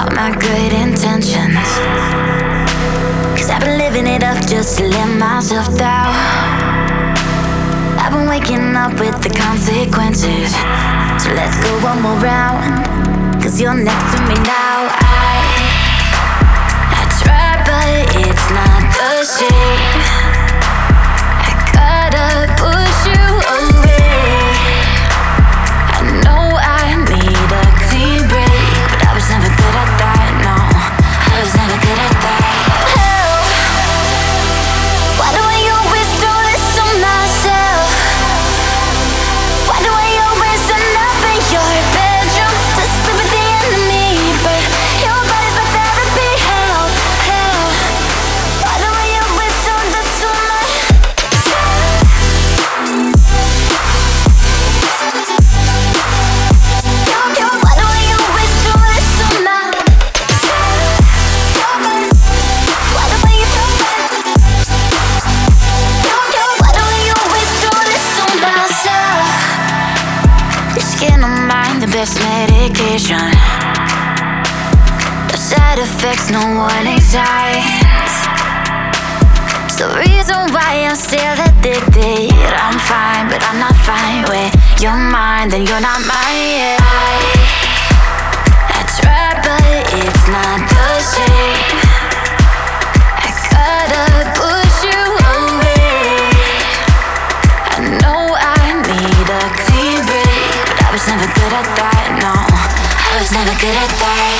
about my good intentions, 'cause I've been living it up just to let myself down. I've been waking up with the consequences, so let's go one more round, 'cause you're next to me now. I try but it's not the same. I gotta push you away. I know I need a clean break, but I was never good at that, no. I was never good at that. Help, why do I always do this to myself? Why do I always end up in your bedroom to sleep with the enemy? But your body's like therapy. Help, help, why do I always do this to myself? Why do I always do this to myself? Why do I always do this to myself? Your skin on mine, the best medication. No side effects, no warning signs. It's the reason why I'm still addicted. I'm fine, but I'm not fine. When you're mine, then you're not mine. Yeah. I try, but it's not the same. I gotta push you away. I know I need a clean break, but I was never good at that, no. I was never good at that.